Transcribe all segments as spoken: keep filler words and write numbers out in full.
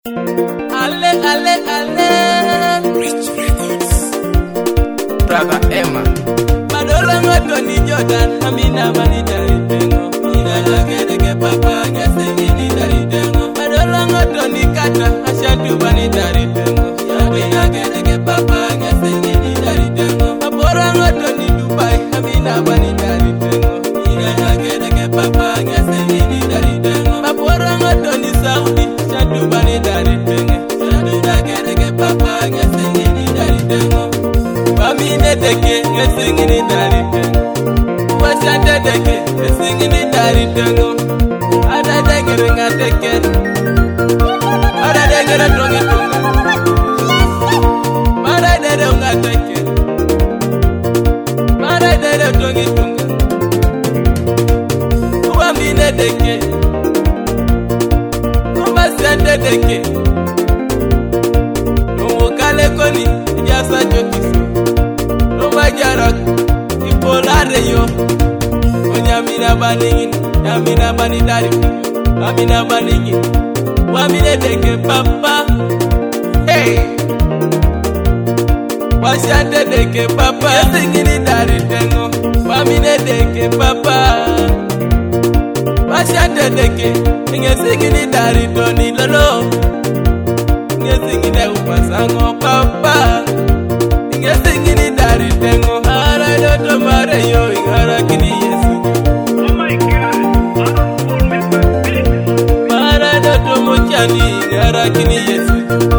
Ale, ale, ale. Rich Records. Braga Emma. Madola ngato ni Jordan. Amina mani dari tengo. Ina lage dege papa. Nyase ngini dari tengo. Madola ngato ni Kata. Ashantu bani dari tengo. Yabe lage dege papa. Nyase ngini dari tengo. Mabora ngato ni Dubai. Amina bani dari tengo. Ina lage dege papa. Nyase ngini dari tengo. Mabora ngato ni Saudi. Ashantu bani dari tengo. Ashantu lage dege papa. Nyase ngini dari tengo. Wamine deke, ngesingini dari tengo. Wasante deke, ngesingini dari tengo. Ada deke renga deke. Ada deke renga tunga. Ada deke renga deke. Ada deke renga tunga. Wamine deke. Wasante deke. Numukale koni, jasa jokiso. Majarak ipolare yo onyamina baningin nyamina bani dari amina baningin wamine deke papa hey washante deke papa singini dari tengo wamine deke papa washante deke inge singini dari doni lolo inge singini upasango papa inge singini dari tengo ara doto mare yo ingara kini Yesu. Oh my God, I don't pull me back. Mara doto mochani ingara kini Yesu.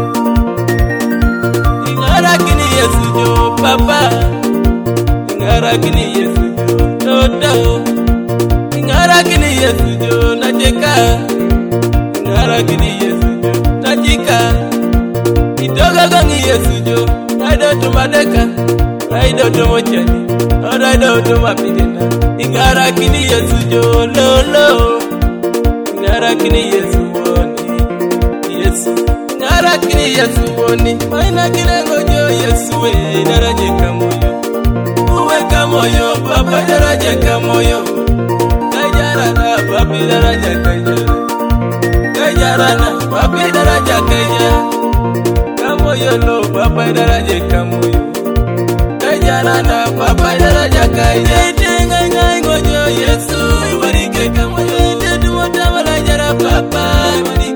Ingara kini Yesu jo papa. Ingara kini Yesu jo doto. Ingara kini Yesu jo najeka. Ingara kini Yesu jo najika. Itoga gangi Yesu jo doto madeka. Raido to mochani, raido to mapigena. Ingara kini Yesu jo lolo, ingara kini Yesu woni, Yesu. Ingara kini Yesu woni, maina kile ngojo Yesu we daraje kamoyo, uwe kamoyo, papa daraje kamoyo. Kajara na papi daraje kaya, kajara na papi daraje kaya. Kamoyo lo papa daraje kamoyo. Jarana papa daraja kaya tenga ngai ngojo Yesu ibarike kamoyo tetu mata jara papa